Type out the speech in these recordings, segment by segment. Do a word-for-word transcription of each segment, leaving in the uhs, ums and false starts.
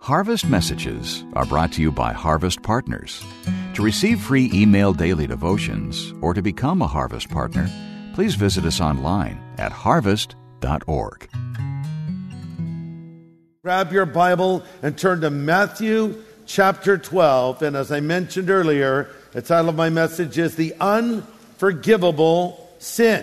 Harvest Messages are brought to you by Harvest Partners. To receive free email daily devotions or to become a Harvest Partner, please visit us online at harvest dot org. Grab your Bible and turn to Matthew chapter twelve. And as I mentioned earlier, the title of my message is The Unforgivable Sin.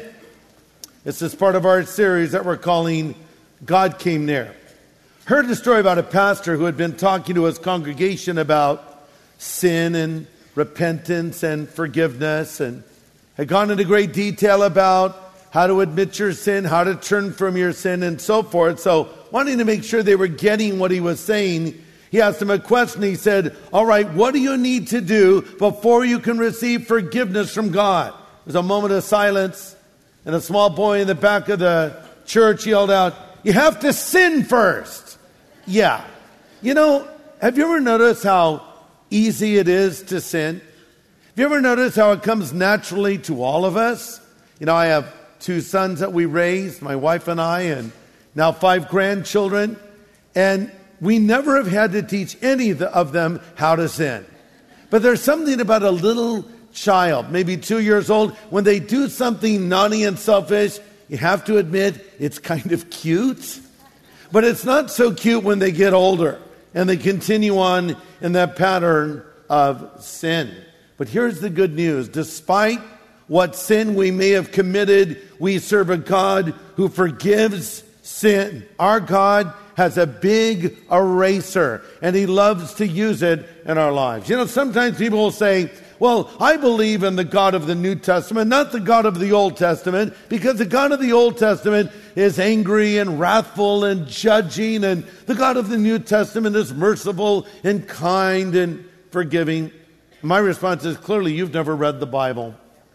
This is part of our series that we're calling God Came Near. Heard a story about a pastor who had been talking to his congregation about sin and repentance and forgiveness, and had gone into great detail about how to admit your sin, how to turn from your sin, and so forth. So, wanting to make sure they were getting what he was saying, he asked them a question. He said, all right, what do you need to do before you can receive forgiveness from God? There's a moment of silence, and a small boy in the back of the church yelled out, you have to sin first. Yeah. You know, have you ever noticed how easy it is to sin? Have you ever noticed how it comes naturally to all of us? You know, I have two sons that we raised, my wife and I, and now five grandchildren. And we never have had to teach any of them how to sin. But there's something about a little child, maybe two years old, when they do something naughty and selfish, you have to admit it's kind of cute. But it's not so cute when they get older and they continue on in that pattern of sin. But here's the good news. Despite what sin we may have committed, we serve a God who forgives sin. Our God has a big eraser, and He loves to use it in our lives. You know, sometimes people will say, well, I believe in the God of the New Testament, not the God of the Old Testament, because the God of the Old Testament is angry and wrathful and judging, and the God of the New Testament is merciful and kind and forgiving. My response is, clearly you've never read the Bible.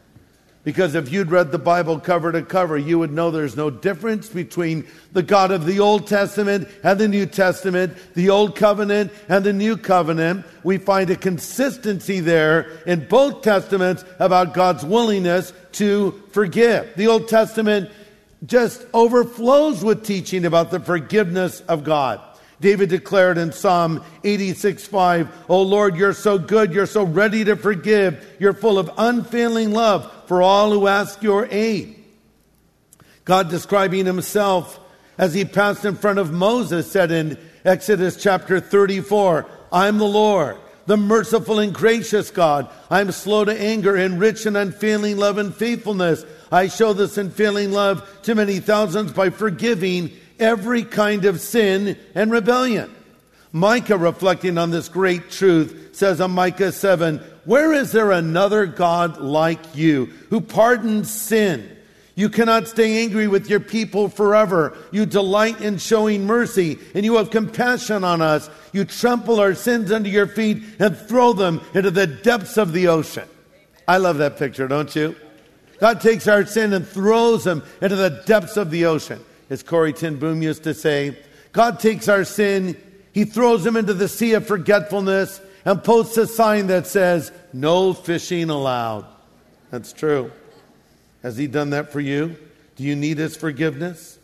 Because if you'd read the Bible cover to cover, you would know there's no difference between the God of the Old Testament and the New Testament, the Old Covenant and the New Covenant. We find a consistency there in both Testaments about God's willingness to forgive. The Old Testament just overflows with teaching about the forgiveness of God. David declared in Psalm eighty-six five, "O Lord, you're so good, you're so ready to forgive, you're full of unfailing love for all who ask your aid." God, describing Himself as He passed in front of Moses, said in Exodus chapter thirty-four, "I'm the Lord, the merciful and gracious God. I'm slow to anger and rich in unfailing love and faithfulness. I show this unfailing love to many thousands by forgiving every kind of sin and rebellion." Micah, reflecting on this great truth, says in Micah seven, "Where is there another God like you who pardons sin? You cannot stay angry with your people forever. You delight in showing mercy, and you have compassion on us. You trample our sins under your feet and throw them into the depths of the ocean." I love that picture, don't you? God takes our sin and throws them into the depths of the ocean. As Corrie ten Boom used to say, God takes our sin, He throws them into the sea of forgetfulness and posts a sign that says, "No fishing allowed." That's true. Has He done that for you? Do you need His forgiveness?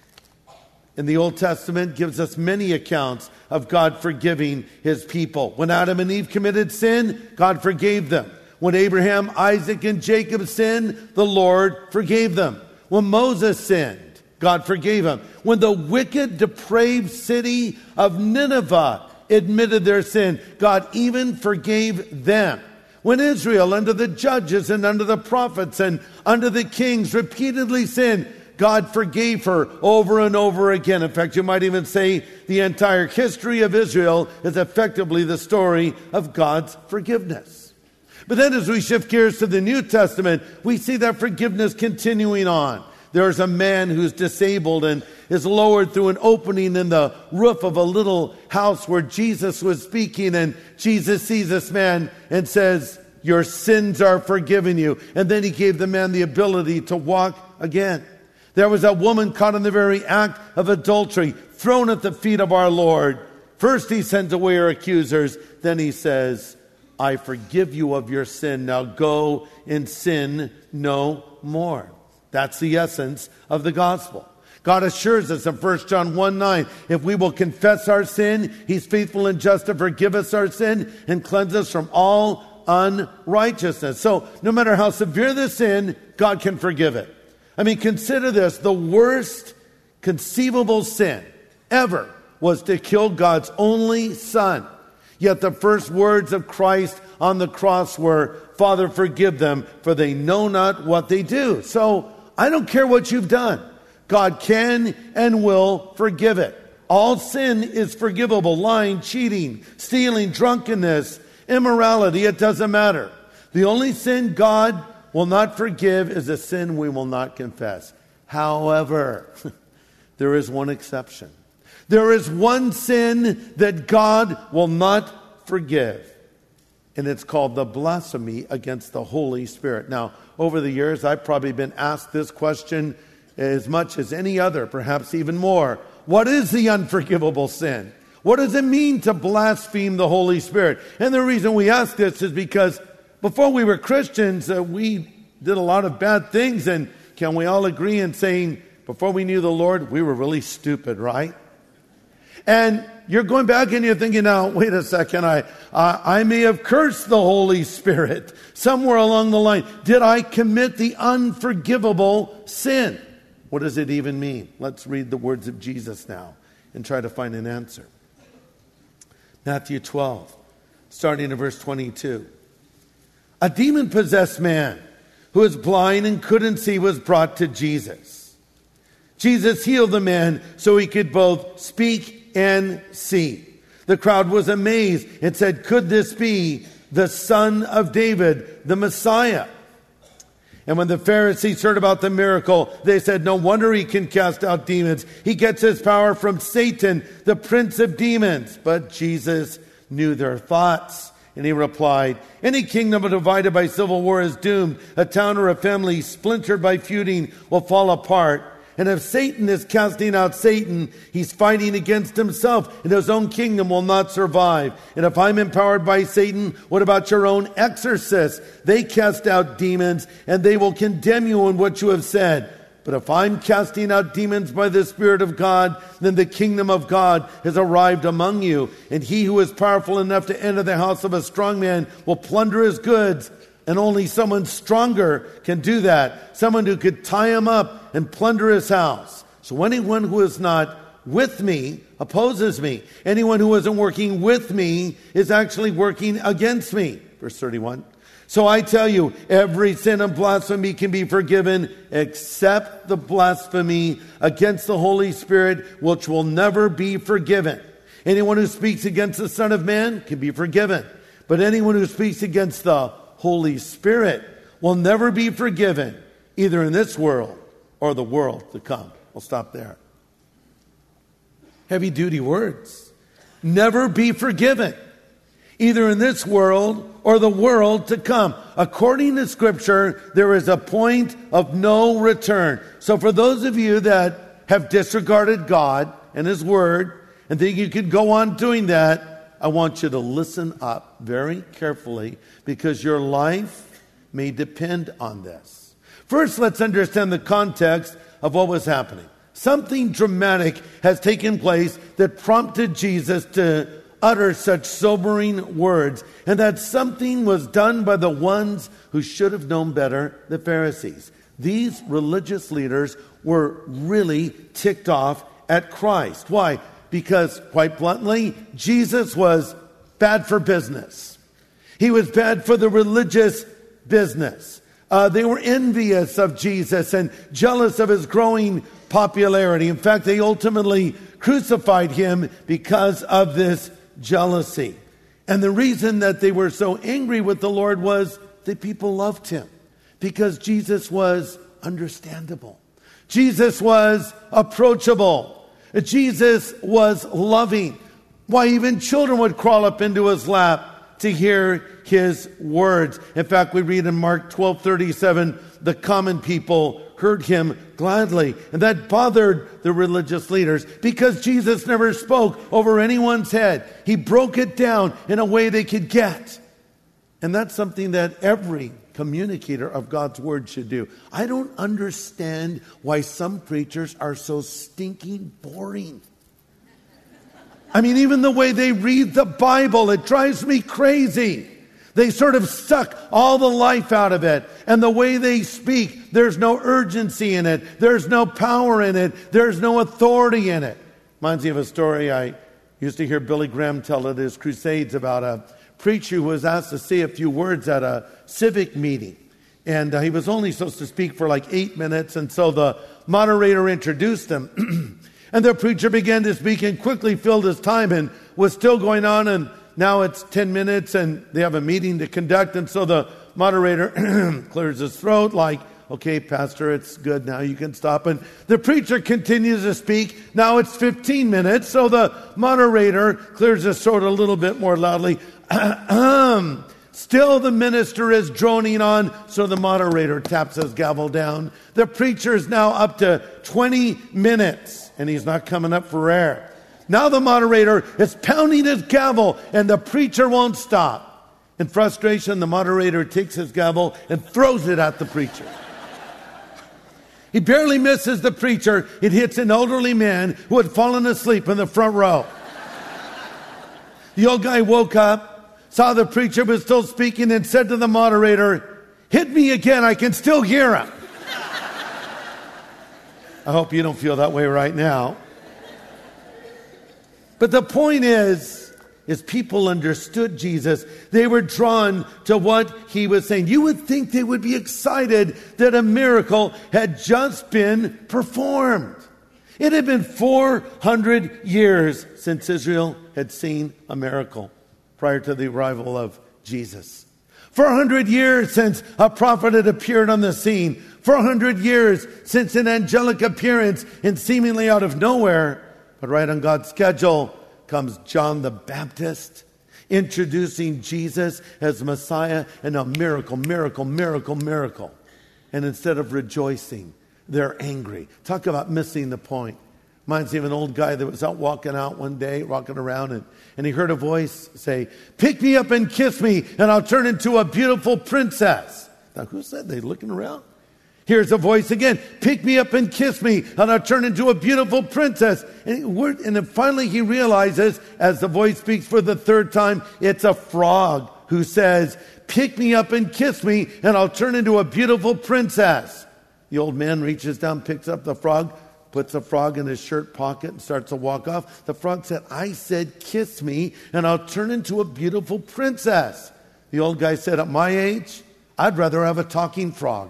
In the Old Testament gives us many accounts of God forgiving His people. When Adam and Eve committed sin, God forgave them. When Abraham, Isaac, and Jacob sinned, the Lord forgave them. When Moses sinned, God forgave him. When the wicked, depraved city of Nineveh admitted their sin, God even forgave them. When Israel, under the judges and under the prophets and under the kings, repeatedly sinned, God forgave her over and over again. In fact, you might even say the entire history of Israel is effectively the story of God's forgiveness. But then as we shift gears to the New Testament, we see that forgiveness continuing on. There's a man who's disabled and is lowered through an opening in the roof of a little house where Jesus was speaking, and Jesus sees this man and says, "Your sins are forgiven you." And then He gave the man the ability to walk again. There was a woman caught in the very act of adultery, thrown at the feet of our Lord. First He sends away her accusers. Then He says, "I forgive you of your sin. Now go and sin no more." That's the essence of the gospel. God assures us in First John one nine, if we will confess our sin, He's faithful and just to forgive us our sin and cleanse us from all unrighteousness. So no matter how severe the sin, God can forgive it. I mean, consider this. The worst conceivable sin ever was to kill God's only Son. Yet the first words of Christ on the cross were, Father, forgive them, for they know not what they do. So I don't care what you've done. God can and will forgive it. All sin is forgivable. Lying, cheating, stealing, drunkenness, immorality, it doesn't matter. The only sin God will not forgive is a sin we will not confess. However, there is one exception. There is one sin that God will not forgive, and it's called the blasphemy against the Holy Spirit. Now, over the years, I've probably been asked this question as much as any other, perhaps even more. What is the unforgivable sin? What does it mean to blaspheme the Holy Spirit? And the reason we ask this is because before we were Christians, uh, we did a lot of bad things. And can we all agree in saying, before we knew the Lord, we were really stupid, right? And you're going back and you're thinking, now, wait a second, I, uh, I may have cursed the Holy Spirit somewhere along the line. Did I commit the unforgivable sin? What does it even mean? Let's read the words of Jesus now and try to find an answer. Matthew twelve, starting in verse twenty-two. A demon-possessed man who was blind and couldn't see was brought to Jesus. Jesus healed the man so he could both speak and see. The crowd was amazed and said, could this be the Son of David, the Messiah? And when the Pharisees heard about the miracle, they said, no wonder he can cast out demons. He gets his power from Satan, the prince of demons. But Jesus knew their thoughts, and he replied, any kingdom divided by civil war is doomed. A town or a family splintered by feuding will fall apart. And if Satan is casting out Satan, he's fighting against himself, and his own kingdom will not survive. And if I'm empowered by Satan, what about your own exorcists? They cast out demons, and they will condemn you in what you have said. But if I'm casting out demons by the Spirit of God, then the kingdom of God has arrived among you. And he who is powerful enough to enter the house of a strong man will plunder his goods. And only someone stronger can do that. Someone who could tie him up and plunder his house. So anyone who is not with me opposes me. Anyone who isn't working with me is actually working against me. Verse thirty-one. So I tell you, every sin and blasphemy can be forgiven except the blasphemy against the Holy Spirit, which will never be forgiven. Anyone who speaks against the Son of Man can be forgiven. But anyone who speaks against the Holy Spirit will never be forgiven, either in this world or the world to come. We'll stop there. Heavy duty words. Never be forgiven, either in this world or the world to come. According to Scripture, there is a point of no return. So for those of you that have disregarded God and His Word and think you could go on doing that, I want you to listen up very carefully, because your life may depend on this. First, let's understand the context of what was happening. Something dramatic has taken place that prompted Jesus to utter such sobering words, and that something was done by the ones who should have known better, the Pharisees. These religious leaders were really ticked off at Christ. Why? Because, quite bluntly, Jesus was bad for business. He was bad for the religious business. Uh, they were envious of Jesus and jealous of his growing popularity. In fact, they ultimately crucified him because of this jealousy. And the reason that they were so angry with the Lord was that people loved him, because Jesus was understandable. Jesus was approachable. Jesus was loving. Why, even children would crawl up into his lap to hear his words. In fact, we read in Mark twelve thirty-seven, the common people heard him gladly. And that bothered the religious leaders, because Jesus never spoke over anyone's head. He broke it down in a way they could get. And that's something that every communicator of God's word should do. I don't understand why some preachers are so stinking boring. I mean, even the way they read the Bible, it drives me crazy. They sort of suck all the life out of it. And the way they speak, there's no urgency in it. There's no power in it. There's no authority in it. Reminds me of a story I used to hear Billy Graham tell at his crusades about a preacher who was asked to say a few words at a civic meeting. And uh, he was only supposed to speak for like eight minutes. And so the moderator introduced him. And the preacher began to speak and quickly filled his time and was still going on. And now it's ten minutes and they have a meeting to conduct. And so the moderator clears his throat like, okay, Pastor, it's good. Now you can stop. And the preacher continues to speak. Now it's fifteen minutes. So the moderator clears his throat a little bit more loudly. Still the minister is droning on. So the moderator taps his gavel down. The preacher is now up to twenty minutes and he's not coming up for air. Now the moderator is pounding his gavel and the preacher won't stop. In frustration, the moderator takes his gavel and throws it at the preacher. He barely misses the preacher. It hits an elderly man who had fallen asleep in the front row. The old guy woke up, saw the preacher was still speaking, and said to the moderator, "Hit me again, I can still hear him." I hope you don't feel that way right now. But the point is, is people understood Jesus. They were drawn to what he was saying. You would think they would be excited that a miracle had just been performed. It had been four hundred years since Israel had seen a miracle prior to the arrival of Jesus. four hundred years since a prophet had appeared on the scene. four hundred years since an angelic appearance, and seemingly out of nowhere, but right on God's schedule, comes John the Baptist, introducing Jesus as Messiah, and a miracle, miracle, miracle, miracle. And instead of rejoicing, they're angry. Talk about missing the point. Reminds me of an old guy that was out walking out one day, walking around, and, and he heard a voice say, "Pick me up and kiss me, and I'll turn into a beautiful princess." Now, who said they? Looking around. Here's a voice again. "Pick me up and kiss me, and I'll turn into a beautiful princess." And, and then finally he realizes, as the voice speaks for the third time, it's a frog who says, "Pick me up and kiss me, and I'll turn into a beautiful princess." The old man reaches down, picks up the frog, puts the frog in his shirt pocket, and starts to walk off. The frog said, "I said, kiss me, and I'll turn into a beautiful princess." The old guy said, "At my age, I'd rather have a talking frog."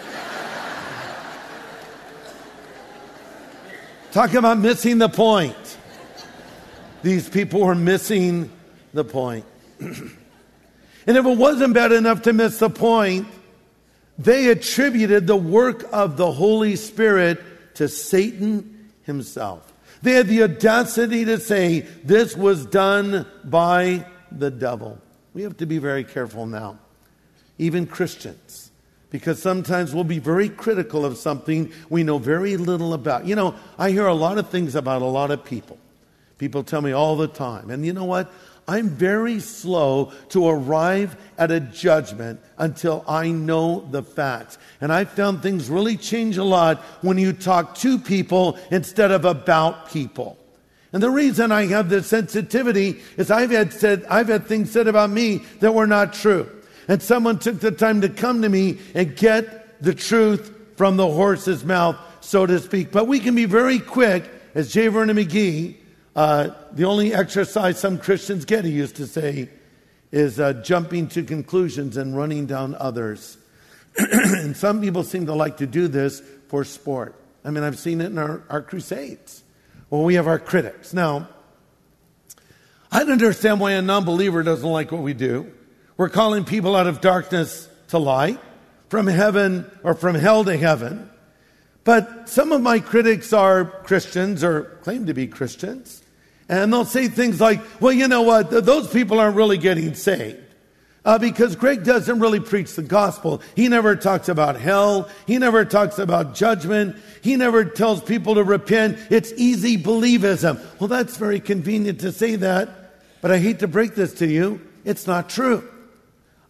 Talk about missing the point. These people were missing the point. And if it wasn't bad enough to miss the point, they attributed the work of the Holy Spirit to Satan himself. They had the audacity to say this was done by the devil. We have to be very careful now, even Christians, because sometimes we'll be very critical of something we know very little about. You know, I hear a lot of things about a lot of people. People tell me all the time. And you know what? I'm very slow to arrive at a judgment until I know the facts. And I found things really change a lot when you talk to people instead of about people. And the reason I have this sensitivity is I've had said I've had things said about me that were not true. And someone took the time to come to me and get the truth from the horse's mouth, so to speak. But we can be very quick, as J. Vernon McGee, uh, the only exercise some Christians get, he used to say, is uh, jumping to conclusions and running down others. And some people seem to like to do this for sport. I mean, I've seen it in our, our crusades. Well, we have our critics. Now, I don't understand why a non-believer doesn't like what we do. We're calling people out of darkness to light, from heaven or from hell to heaven. But some of my critics are Christians or claim to be Christians. And they'll say things like, well, you know what? Those people aren't really getting saved. Uh, because Greg doesn't really preach the gospel. He never talks about hell. He never talks about judgment. He never tells people to repent. It's easy believism. Well, that's very convenient to say that. But I hate to break this to you. It's not true.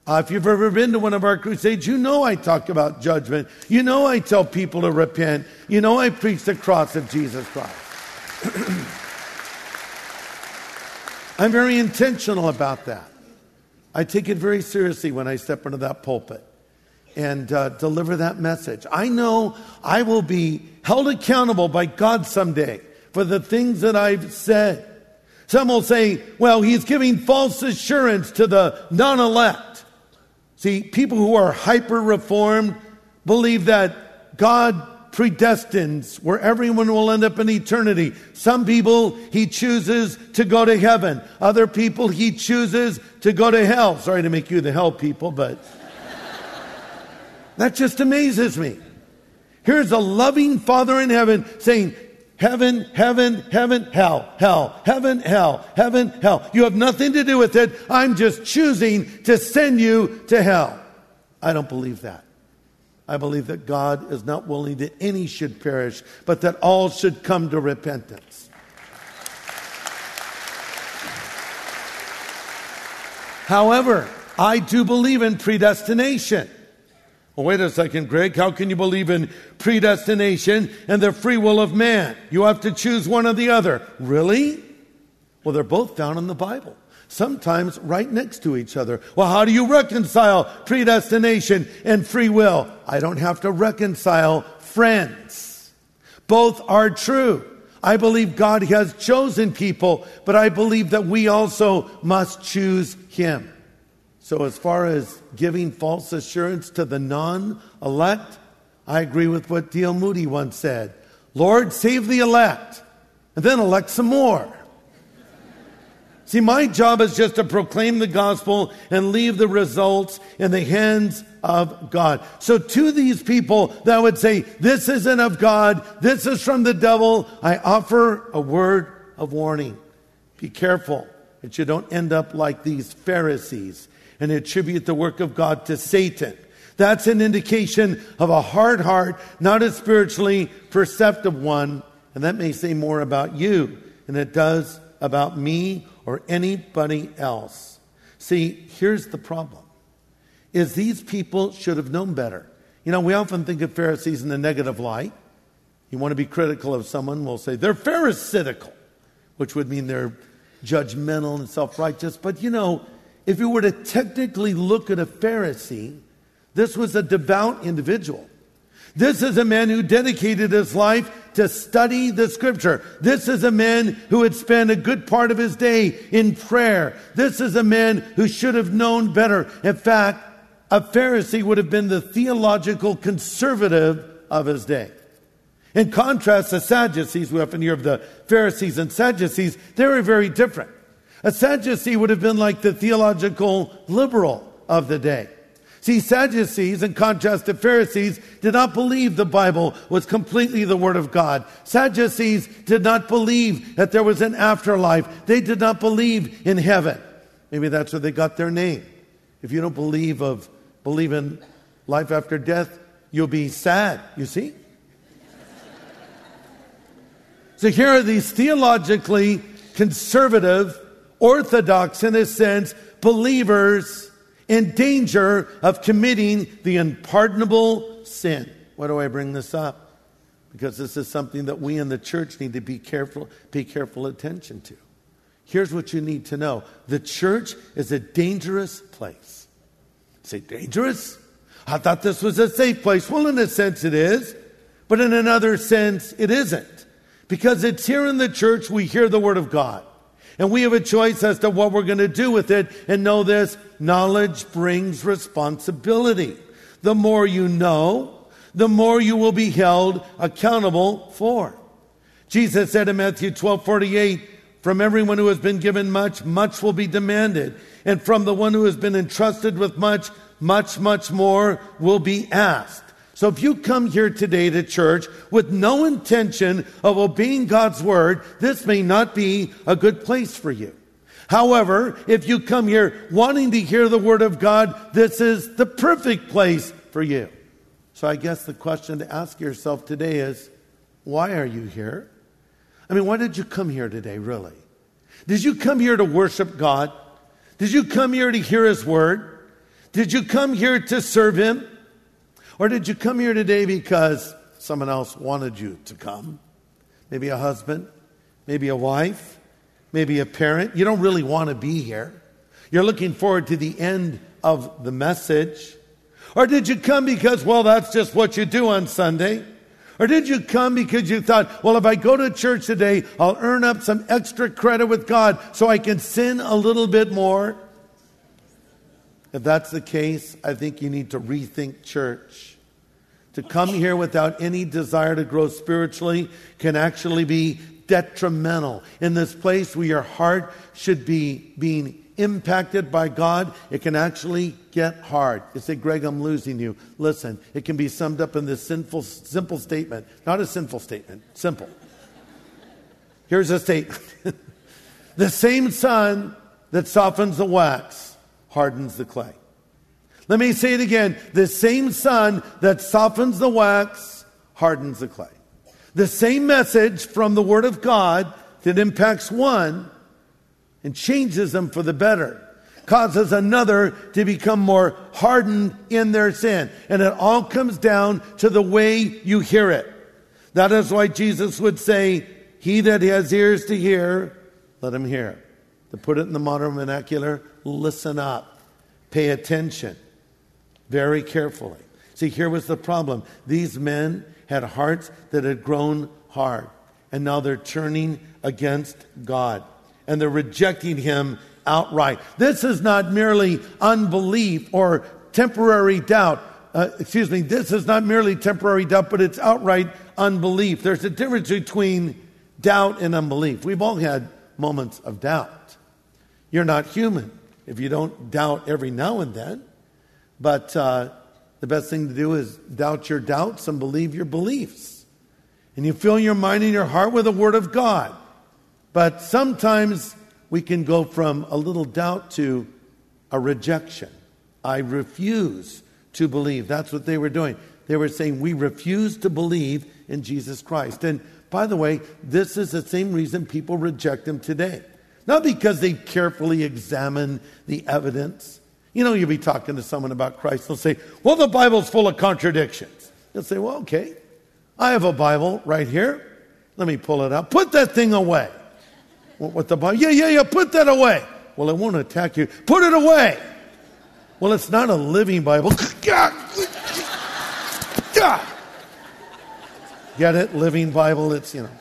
Uh, if you've ever been to one of our crusades, you know I talk about judgment. You know I tell people to repent. You know I preach the cross of Jesus Christ. I'm very intentional about that. I take it very seriously when I step into that pulpit and uh, deliver that message. I know I will be held accountable by God someday for the things that I've said. Some will say, well, he's giving false assurance to the non-elect. See, people who are hyper-reformed believe that God predestines where everyone will end up in eternity. Some people, he chooses to go to heaven. Other people, he chooses to go to hell. Sorry to make you the hell people, but that just amazes me. Here's a loving Father in heaven saying, heaven, heaven, heaven, hell, hell, heaven, hell, heaven, hell. You have nothing to do with it. I'm just choosing to send you to hell. I don't believe that. I believe that God is not willing that any should perish, but that all should come to repentance. However, I do believe in predestination. Well, wait a second, Greg. How can you believe in predestination and the free will of man? You have to choose one or the other. Really? Well, they're both found in the Bible. Sometimes right next to each other. Well, how do you reconcile predestination and free will? I don't have to reconcile, friends. Both are true. I believe God has chosen people, but I believe that we also must choose Him. So as far as giving false assurance to the non-elect, I agree with what D L Moody once said. Lord, save the elect, and then elect some more. See, my job is just to proclaim the gospel and leave the results in the hands of God. So to these people that would say, this isn't of God, this is from the devil, I offer a word of warning. Be careful that you don't end up like these Pharisees and attribute the work of God to Satan. That's an indication of a hard heart, not a spiritually perceptive one. And that may say more about you than it does about me or anybody else. See, here's the problem, is these people should have known better. You know, we often think of Pharisees in the negative light. You want to be critical of someone, we'll say they're pharisaical, which would mean they're judgmental and self-righteous. But you know, if you were to technically look at a Pharisee, this was a devout individual. This is a man who dedicated his life to study the Scripture. This is a man who had spent a good part of his day in prayer. This is a man who should have known better. In fact, a Pharisee would have been the theological conservative of his day. In contrast, the Sadducees, we often hear of the Pharisees and Sadducees, they were very different. A Sadducee would have been like the theological liberal of the day. See, Sadducees, in contrast to Pharisees, did not believe the Bible was completely the Word of God. Sadducees did not believe that there was an afterlife. They did not believe in heaven. Maybe that's where they got their name. If you don't believe of believe in life after death, you'll be sad, you see? So here are these theologically conservative, orthodox in a sense, believers in danger of committing the unpardonable sin. Why do I bring this up? Because this is something that we in the church need to be careful, pay careful attention to. Here's what you need to know. The church is a dangerous place. Say, dangerous? I thought this was a safe place. Well, in a sense it is, but in another sense it isn't. Because it's here in the church we hear the Word of God. And we have a choice as to what we're going to do with it. And know this, knowledge brings responsibility. The more you know, the more you will be held accountable for. Jesus said in Matthew twelve forty-eight, from everyone who has been given much, much will be demanded. And from the one who has been entrusted with much, much, much more will be asked. So if you come here today to church with no intention of obeying God's word, this may not be a good place for you. However, if you come here wanting to hear the word of God, this is the perfect place for you. So I guess the question to ask yourself today is, why are you here? I mean, why did you come here today, really? Did you come here to worship God? Did you come here to hear His word? Did you come here to serve him? Or did you come here today because someone else wanted you to come? Maybe a husband, maybe a wife, maybe a parent. You don't really want to be here. You're looking forward to the end of the message. Or did you come because, well, that's just what you do on Sunday? Or did you come because you thought, well, if I go to church today, I'll earn up some extra credit with God so I can sin a little bit more? If that's the case, I think you need to rethink church. To come here without any desire to grow spiritually can actually be detrimental. In this place where your heart should be being impacted by God, it can actually get hard. You say, Greg, I'm losing you. Listen, it can be summed up in this sinful, simple statement. Not a sinful statement, simple. Here's a statement. The same sun that softens the wax hardens the clay. Let me say it again. The same sun that softens the wax hardens the clay. The same message from the Word of God that impacts one and changes them for the better causes another to become more hardened in their sin. And it all comes down to the way you hear it. That is why Jesus would say, he that has ears to hear, let him hear. To put it in the modern vernacular, listen up. Pay attention. Very carefully. See, here was the problem. These men had hearts that had grown hard. And now they're turning against God. And they're rejecting him outright. This is not merely unbelief or temporary doubt. Uh, excuse me, this is not merely temporary doubt, but it's outright unbelief. There's a difference between doubt and unbelief. We've all had moments of doubt. You're not human if you don't doubt every now and then. But uh, the best thing to do is doubt your doubts and believe your beliefs. And you fill your mind and your heart with the Word of God. But sometimes we can go from a little doubt to a rejection. I refuse to believe. That's what they were doing. They were saying, we refuse to believe in Jesus Christ. And by the way, this is the same reason people reject him today. Not because they carefully examine the evidence. You know, you'll be talking to someone about Christ. They'll say, well, the Bible's full of contradictions. They'll say, well, okay, I have a Bible right here. Let me pull it out. Put that thing away. What the Bible? Yeah, yeah, yeah, put that away. Well, it won't attack you. Put it away. Well, it's not a living Bible. Get it? Living Bible, it's, you know.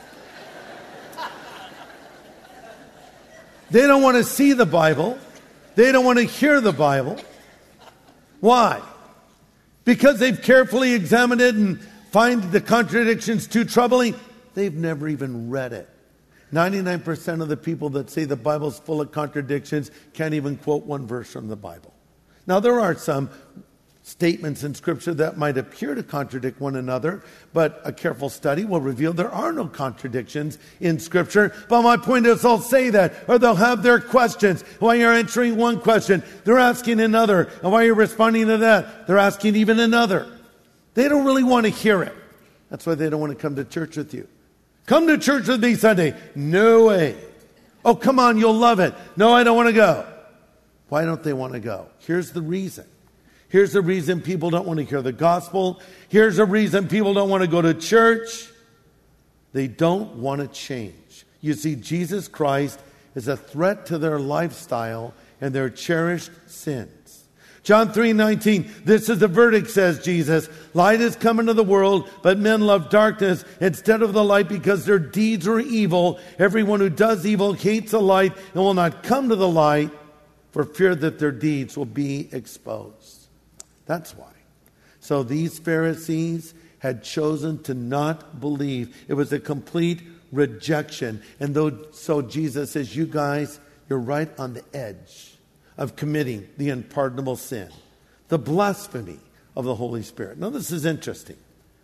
They don't want to see the Bible. They don't want to hear the Bible. Why? Because they've carefully examined it and find the contradictions too troubling. They've never even read it. ninety-nine percent of the people that say the Bible's full of contradictions can't even quote one verse from the Bible. Now, there are some statements in Scripture that might appear to contradict one another, but a careful study will reveal there are no contradictions in Scripture. But my point is, they'll say that, or they'll have their questions. While you're answering one question, they're asking another. And while you're responding to that, they're asking even another. They don't really want to hear it. That's why they don't want to come to church with you. Come to church with me Sunday. No way. Oh, come on, you'll love it. No, I don't want to go. Why don't they want to go? Here's the reason. Here's the reason people don't want to hear the gospel. Here's the reason people don't want to go to church. They don't want to change. You see, Jesus Christ is a threat to their lifestyle and their cherished sins. John three nineteen, this is the verdict, says Jesus. Light has come into the world, but men love darkness instead of the light because their deeds are evil. Everyone who does evil hates the light and will not come to the light for fear that their deeds will be exposed. That's why. So these Pharisees had chosen to not believe. It was a complete rejection. And though, so Jesus says, you guys, you're right on the edge of committing the unpardonable sin, the blasphemy of the Holy Spirit. Now, this is interesting.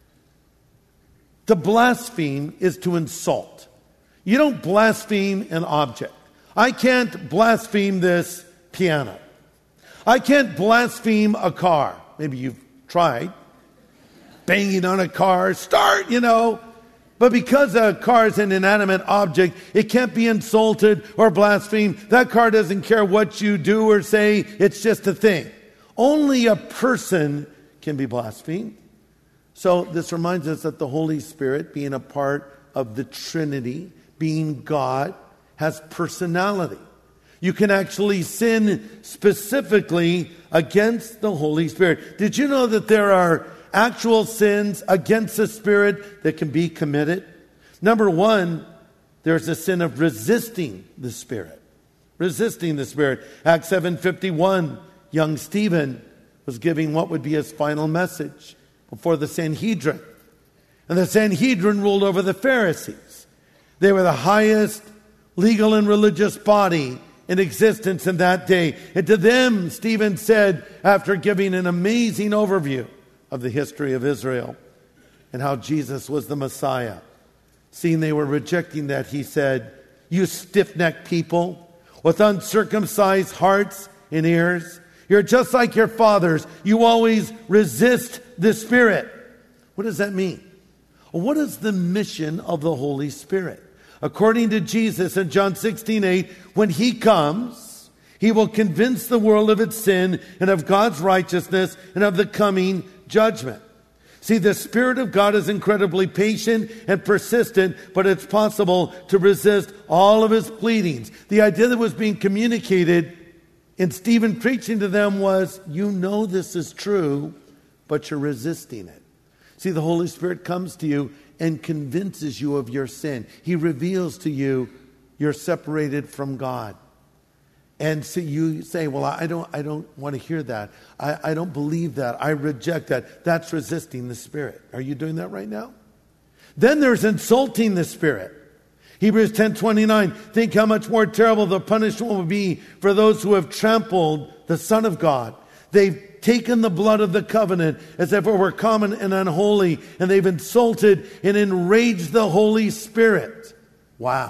To blaspheme is to insult. You don't blaspheme an object. I can't blaspheme this piano. I can't blaspheme a car. Maybe you've tried. Banging on a car, start, you know. But because a car is an inanimate object, it can't be insulted or blasphemed. That car doesn't care what you do or say. It's just a thing. Only a person can be blasphemed. So this reminds us that the Holy Spirit, being a part of the Trinity, being God, has personality. You can actually sin specifically against the Holy Spirit. Did you know that there are actual sins against the Spirit that can be committed? Number one, there's a sin of resisting the Spirit. Resisting the Spirit. Acts seven fifty-one, young Stephen was giving what would be his final message before the Sanhedrin. And the Sanhedrin ruled over the Pharisees. They were the highest legal and religious body in existence in that day. And to them, Stephen said, after giving an amazing overview of the history of Israel and how Jesus was the Messiah, seeing they were rejecting that, he said, "You stiff-necked people with uncircumcised hearts and ears, you're just like your fathers. You always resist the Spirit." What does that mean? What is the mission of the Holy Spirit? According to Jesus in John sixteen eight, when he comes, he will convince the world of its sin and of God's righteousness and of the coming judgment. See, the Spirit of God is incredibly patient and persistent, but it's possible to resist all of his pleadings. The idea that was being communicated in Stephen preaching to them was, you know this is true, but you're resisting it. See, the Holy Spirit comes to you and convinces you of your sin. He reveals to you you're separated from God. And so you say, well, I don't I don't want to hear that. I, I don't believe that. I reject that. That's resisting the Spirit. Are you doing that right now? Then there's insulting the Spirit. Hebrews ten twenty-nine, think how much more terrible the punishment will be for those who have trampled the Son of God. They've taken the blood of the covenant as if it were common and unholy, and they've insulted and enraged the Holy Spirit. Wow.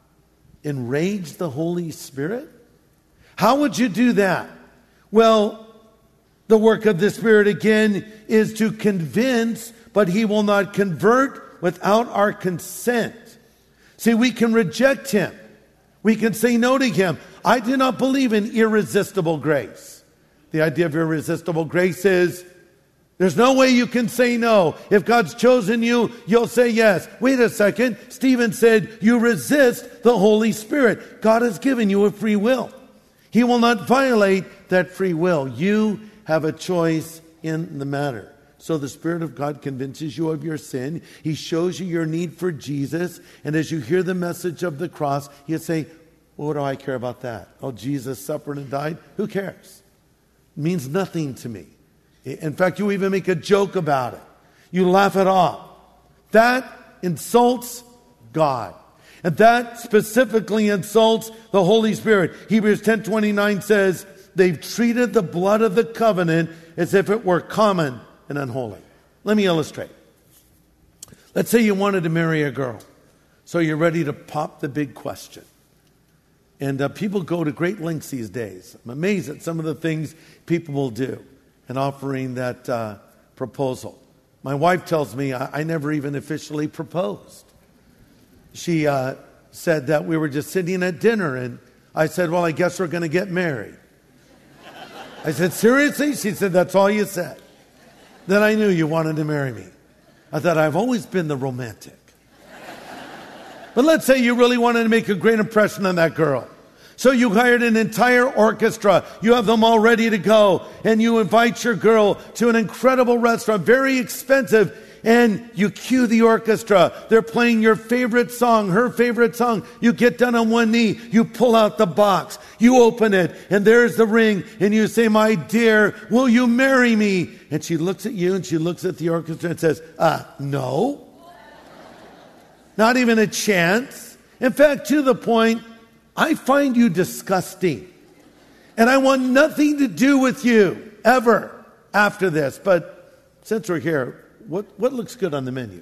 Enraged the Holy Spirit? How would you do that? Well, the work of the Spirit again is to convince, but he will not convert without our consent. See, we can reject him. We can say no to him. I do not believe in irresistible grace. The idea of irresistible grace is there's no way you can say no. If God's chosen you, you'll say yes. Wait a second. Stephen said you resist the Holy Spirit. God has given you a free will. He will not violate that free will. You have a choice in the matter. So the Spirit of God convinces you of your sin. He shows you your need for Jesus. And as you hear the message of the cross, you say, well, what do I care about that? Oh, Jesus suffered and died? Who cares? It means nothing to me. In fact, you even make a joke about it. You laugh it off. That insults God. And that specifically insults the Holy Spirit. Hebrews ten twenty-nine says, they've treated the blood of the covenant as if it were common and unholy. Let me illustrate. Let's say you wanted to marry a girl. So you're ready to pop the big question. And uh, people go to great lengths these days. I'm amazed at some of the things people will do in offering that uh, proposal. My wife tells me I, I never even officially proposed. She uh, said that we were just sitting at dinner, and I said, well, I guess we're going to get married. I said, seriously? She said, that's all you said. Then I knew you wanted to marry me. I thought, I've always been the romantic. But let's say you really wanted to make a great impression on that girl. So you hired an entire orchestra. You have them all ready to go. And you invite your girl to an incredible restaurant, very expensive. And you cue the orchestra. They're playing your favorite song, her favorite song. You get down on one knee. You pull out the box. You open it. And there's the ring. And you say, my dear, will you marry me? And she looks at you and she looks at the orchestra and says, uh, no. Not even a chance. In fact, to the point, I find you disgusting. And I want nothing to do with you ever after this. But since we're here, what, what looks good on the menu?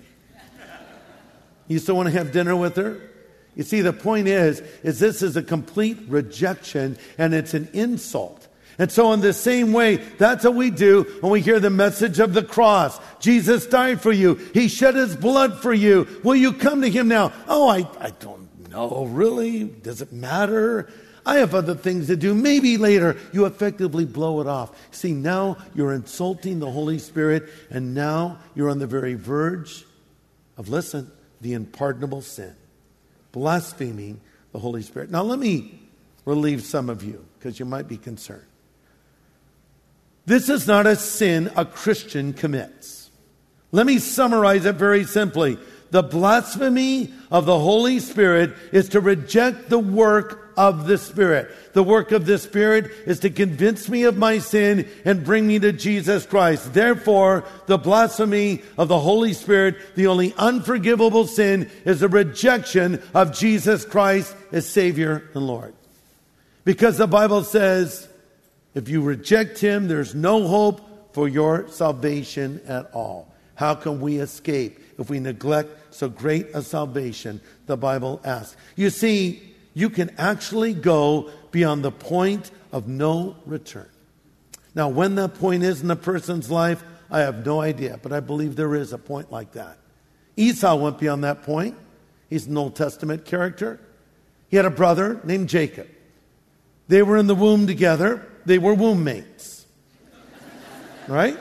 You still want to have dinner with her? You see, the point is, is this is a complete rejection and it's an insult. And so in the same way, that's what we do when we hear the message of the cross. Jesus died for you. He shed his blood for you. Will you come to him now? Oh, I, I don't know, really? Does it matter? I have other things to do. Maybe later. You effectively blow it off. See, now you're insulting the Holy Spirit, and now you're on the very verge of, listen, the unpardonable sin. Blaspheming the Holy Spirit. Now let me relieve some of you, because you might be concerned. This is not a sin a Christian commits. Let me summarize it very simply. The blasphemy of the Holy Spirit is to reject the work of the Spirit. The work of the Spirit is to convince me of my sin and bring me to Jesus Christ. Therefore, the blasphemy of the Holy Spirit, the only unforgivable sin, is the rejection of Jesus Christ as Savior and Lord. Because the Bible says, if you reject Him, there's no hope for your salvation at all. How can we escape if we neglect so great a salvation? The Bible asks. You see, you can actually go beyond the point of no return. Now, when that point is in a person's life, I have no idea, but I believe there is a point like that. Esau went beyond that point. He's an Old Testament character. He had a brother named Jacob. They were in the womb together. They were womb mates. Right?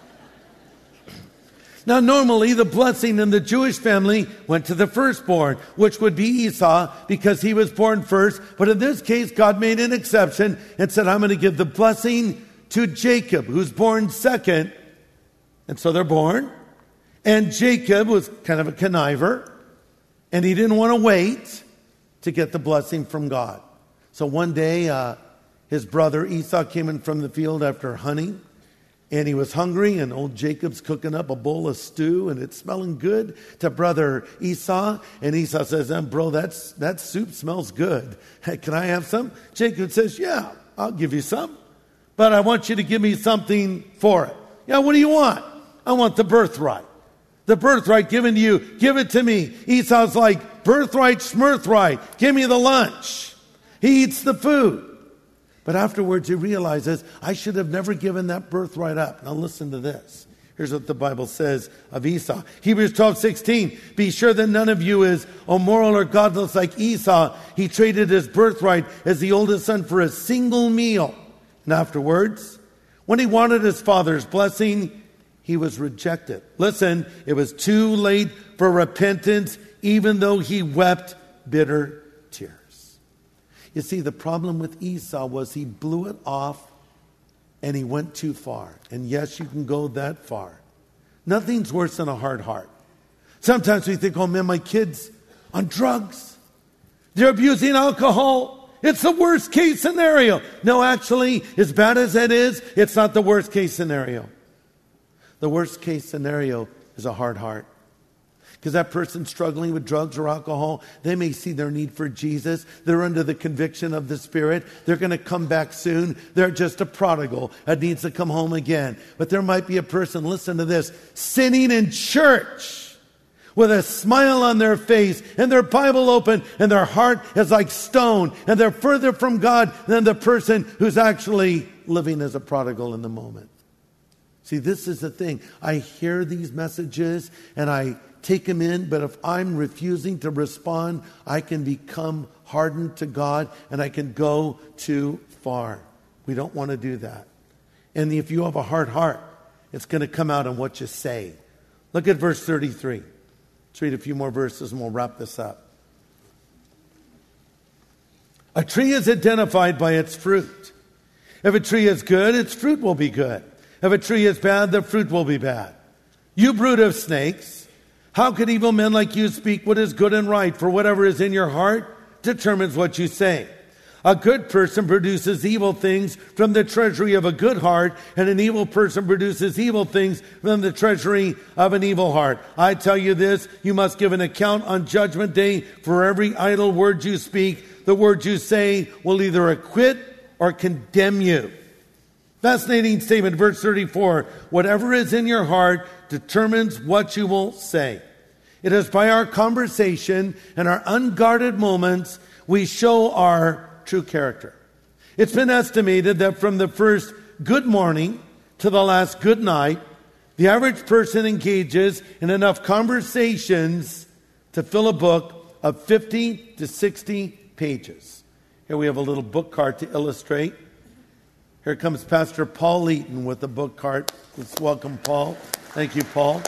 Now, normally, the blessing in the Jewish family went to the firstborn, which would be Esau, because he was born first. But in this case, God made an exception and said, I'm going to give the blessing to Jacob, who's born second. And so they're born. And Jacob was kind of a conniver, and he didn't want to wait to get the blessing from God. So one day, uh, his brother Esau came in from the field after hunting. And he was hungry, and old Jacob's cooking up a bowl of stew, and it's smelling good to brother Esau. And Esau says, eh, bro, that's, that soup smells good. Hey, can I have some? Jacob says, yeah, I'll give you some. But I want you to give me something for it. Yeah, what do you want? I want the birthright. The birthright given to you. Give it to me. Esau's like, birthright, schmirthright. Give me the lunch. He eats the food. But afterwards he realizes, I should have never given that birthright up. Now listen to this. Here's what the Bible says of Esau. Hebrews twelve sixteen. Be sure that none of you is immoral or godless like Esau. He traded his birthright as the oldest son for a single meal. And afterwards, when he wanted his father's blessing, he was rejected. Listen, it was too late for repentance, even though he wept bitter tears. You see, the problem with Esau was he blew it off and he went too far. And yes, you can go that far. Nothing's worse than a hard heart. Sometimes we think, oh man, my kid's on drugs. They're abusing alcohol. It's the worst case scenario. No, actually, as bad as that is, it's not the worst case scenario. The worst case scenario is a hard heart. Because that person struggling with drugs or alcohol, they may see their need for Jesus. They're under the conviction of the Spirit. They're going to come back soon. They're just a prodigal that needs to come home again. But there might be a person, listen to this, sitting in church with a smile on their face and their Bible open and their heart is like stone. And they're further from God than the person who's actually living as a prodigal in the moment. See, this is the thing. I hear these messages and I take them in, but if I'm refusing to respond, I can become hardened to God and I can go too far. We don't want to do that. And if you have a hard heart, it's going to come out in what you say. Look at verse thirty-three. Let's read a few more verses and we'll wrap this up. A tree is identified by its fruit. If a tree is good, its fruit will be good. If a tree is bad, the fruit will be bad. You brood of snakes, how could evil men like you speak what is good and right? For whatever is in your heart determines what you say. A good person produces evil things from the treasury of a good heart, and an evil person produces evil things from the treasury of an evil heart. I tell you this, you must give an account on Judgment Day for every idle word you speak. The word you say will either acquit or condemn you. Fascinating statement, verse thirty-four. Whatever is in your heart determines what you will say. It is by our conversation and our unguarded moments we show our true character. It's been estimated that from the first good morning to the last good night, the average person engages in enough conversations to fill a book of fifty to sixty pages. Here we have a little book card to illustrate. Here comes Pastor Paul Eaton with the book card. Let's welcome Paul. Thank you, Paul.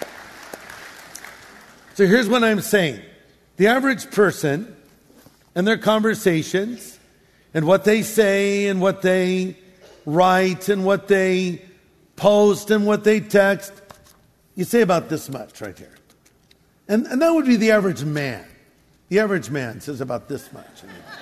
So here's what I'm saying. The average person and their conversations and what they say and what they write and what they post and what they text, you say about this much right here. And, and that would be the average man. The average man says about this much.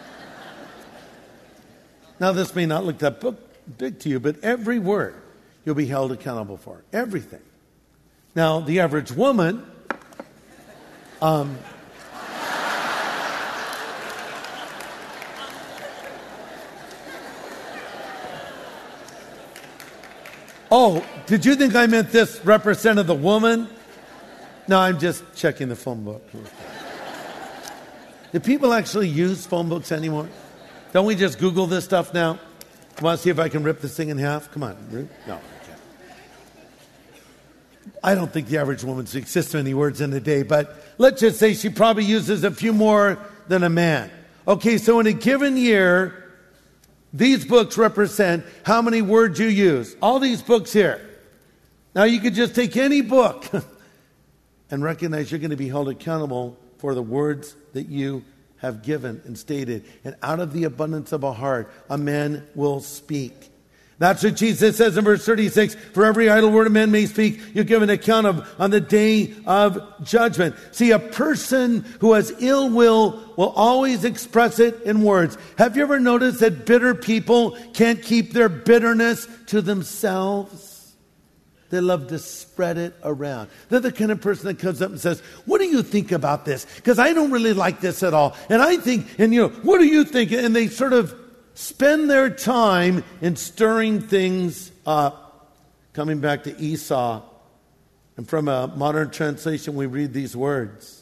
Now, this may not look that big to you, but every word you'll be held accountable for. Everything. Now, the average woman, um, oh, did you think I meant this represented the woman? No, I'm just checking the phone book. Do people actually use phone books anymore? Don't we just Google this stuff now? Want to see if I can rip this thing in half? Come on. No, I can't. I don't think the average woman speaks this many words in a day, but let's just say she probably uses a few more than a man. Okay, so in a given year, these books represent how many words you use. All these books here. Now you could just take any book and recognize you're going to be held accountable for the words that you have given and stated. And out of the abundance of a heart, a man will speak. That's what Jesus says in verse thirty-six. For every idle word a man may speak, you give an account of on the day of judgment. See, a person who has ill will will always express it in words. Have you ever noticed that bitter people can't keep their bitterness to themselves? They love to spread it around. They're the kind of person that comes up and says, what do you think about this? Because I don't really like this at all. And I think, and you know, what do you think? And they sort of spend their time in stirring things up. Coming back to Esau, and from a modern translation, we read these words.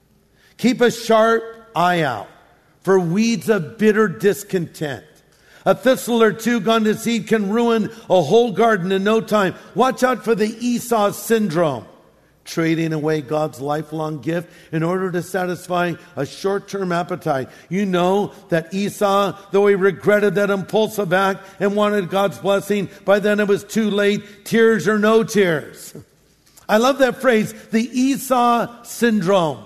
Keep a sharp eye out for weeds of bitter discontent. A thistle or two gone to seed can ruin a whole garden in no time. Watch out for the Esau syndrome. Trading away God's lifelong gift in order to satisfy a short-term appetite. You know that Esau, though he regretted that impulsive act and wanted God's blessing, by then it was too late. Tears or no tears. I love that phrase, the Esau syndrome.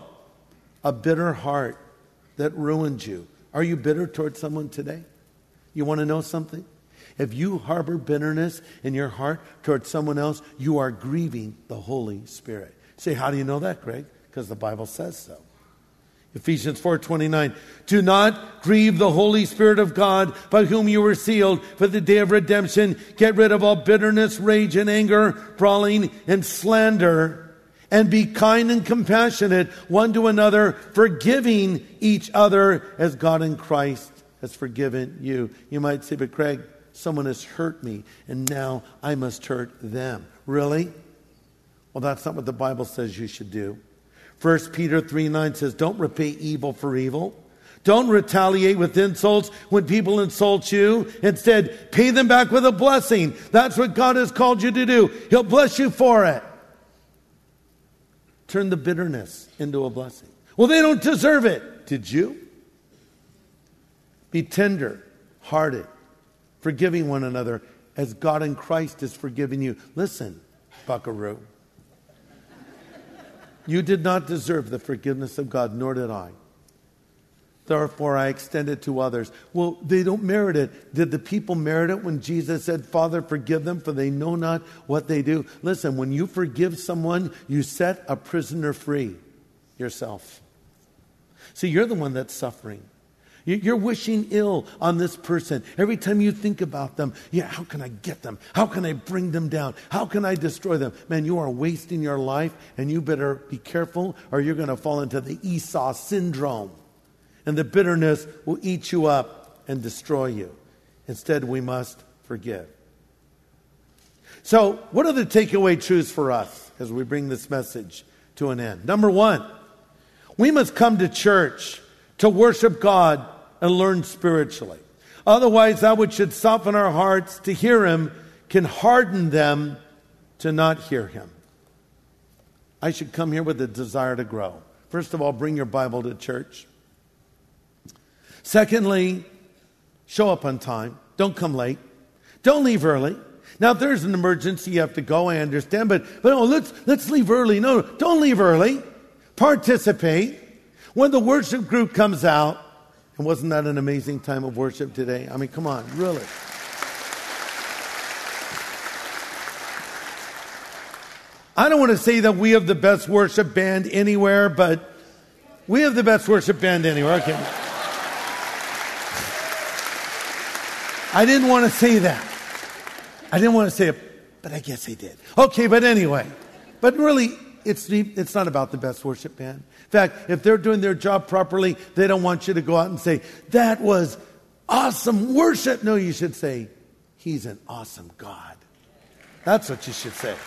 A bitter heart that ruined you. Are you bitter towards someone today? You want to know something? If you harbor bitterness in your heart towards someone else, you are grieving the Holy Spirit. Say, how do you know that, Greg? Because the Bible says so. Ephesians four twenty-nine. Do not grieve the Holy Spirit of God, by whom you were sealed for the day of redemption. Get rid of all bitterness, rage, and anger, brawling, and slander. And be kind and compassionate one to another, forgiving each other as God in Christ has forgiven you. You might say, but Craig, someone has hurt me, and now I must hurt them. Really? Well, that's not what the Bible says you should do. First Peter three nine says, don't repay evil for evil. Don't retaliate with insults when people insult you. Instead, pay them back with a blessing. That's what God has called you to do. He'll bless you for it. Turn the bitterness into a blessing. Well, they don't deserve it. Did you? Be tender-hearted, forgiving one another as God in Christ has forgiven you. Listen, buckaroo. You did not deserve the forgiveness of God, nor did I. Therefore, I extend it to others. Well, they don't merit it. Did the people merit it when Jesus said, Father, forgive them, for they know not what they do? Listen, when you forgive someone, you set a prisoner free, yourself. See, you're the one that's suffering. You're wishing ill on this person. Every time you think about them, yeah, how can I get them? How can I bring them down? How can I destroy them? Man, you are wasting your life, and you better be careful, or you're going to fall into the Esau syndrome. And the bitterness will eat you up and destroy you. Instead, we must forgive. So, what are the takeaway truths for us as we bring this message to an end? Number one, we must come to church to worship God and learn spiritually. Otherwise, that which should soften our hearts to hear Him can harden them to not hear Him. I should come here with a desire to grow. First of all, bring your Bible to church. Secondly, Show up on time. Don't come late. Don't leave early. Now, if there's an emergency, you have to go, I understand, but, but no, let's, let's leave early. No, don't leave early. Participate. When the worship group comes out, and wasn't that an amazing time of worship today? I mean, come on, really. I don't want to say that we have the best worship band anywhere, but we have the best worship band anywhere. Okay. I didn't want to say that. I didn't want to say it, but I guess I did. Okay, but anyway. But really, it's it's not about the best worship band. In fact, if they're doing their job properly, they don't want you to go out and say, that was awesome worship. No, you should say, he's an awesome God. That's what you should say.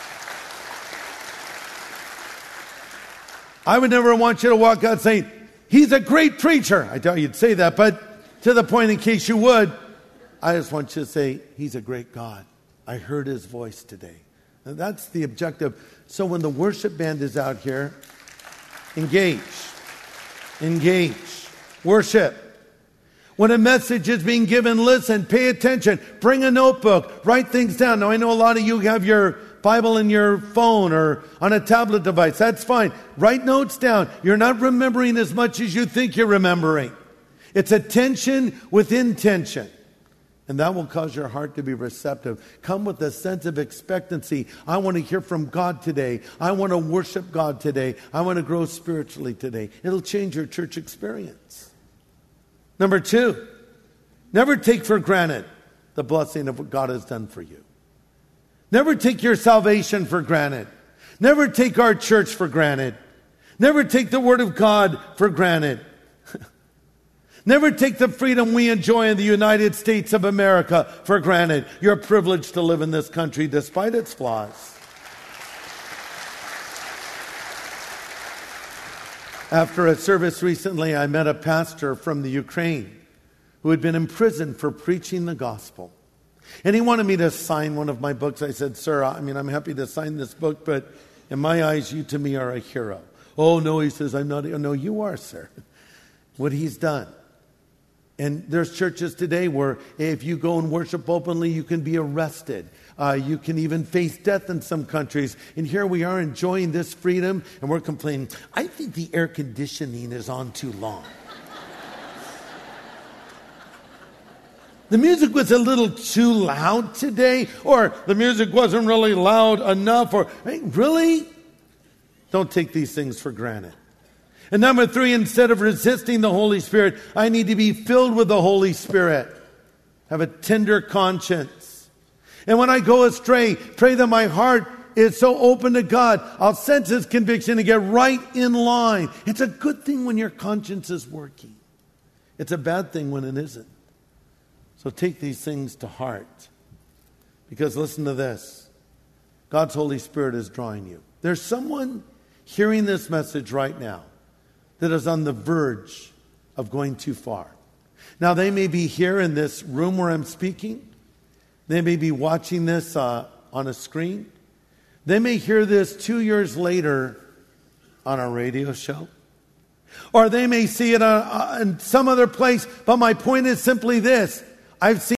I would never want you to walk out saying, he's a great preacher. I doubt you'd say that, but to the point in case you would, I just want you to say, he's a great God. I heard his voice today. And that's the objective. So when the worship band is out here, engage. Engage. Worship. When a message is being given, listen, pay attention. Bring a notebook. Write things down. Now, I know a lot of you have your Bible in your phone or on a tablet device. That's fine. Write notes down. You're not remembering as much as you think you're remembering. It's attention with intention. And that will cause your heart to be receptive. Come with a sense of expectancy. I want to hear from God today. I want to worship God today. I want to grow spiritually today. It'll change your church experience. Number two, never take for granted the blessing of what God has done for you. Never take your salvation for granted. Never take our church for granted. Never take the Word of God for granted. Never take the freedom we enjoy in the United States of America for granted. You're privileged to live in this country despite its flaws. After a service recently, I met a pastor from the Ukraine who had been imprisoned for preaching the gospel. And he wanted me to sign one of my books. I said, sir, I mean, I'm happy to sign this book, but in my eyes, you to me are a hero. Oh, no, he says, I'm not. No, you are, sir. What he's done. And there's churches today where if you go and worship openly, you can be arrested. Uh, you can even face death in some countries. And here we are enjoying this freedom, and we're complaining, I think the air conditioning is on too long. The music was a little too loud today, or the music wasn't really loud enough, or hey, really? Don't take these things for granted. And number three, instead of resisting the Holy Spirit, I need to be filled with the Holy Spirit. Have a tender conscience. And when I go astray, pray that my heart is so open to God, I'll sense His conviction and get right in line. It's a good thing when your conscience is working. It's a bad thing when it isn't. So take these things to heart. Because listen to this. God's Holy Spirit is drawing you. There's someone hearing this message right now that is on the verge of going too far. Now, they may be here in this room where I'm speaking. They may be watching this uh, on a screen. They may hear this two years later on a radio show. Or they may see it on, on some other place. But my point is simply this. I've seen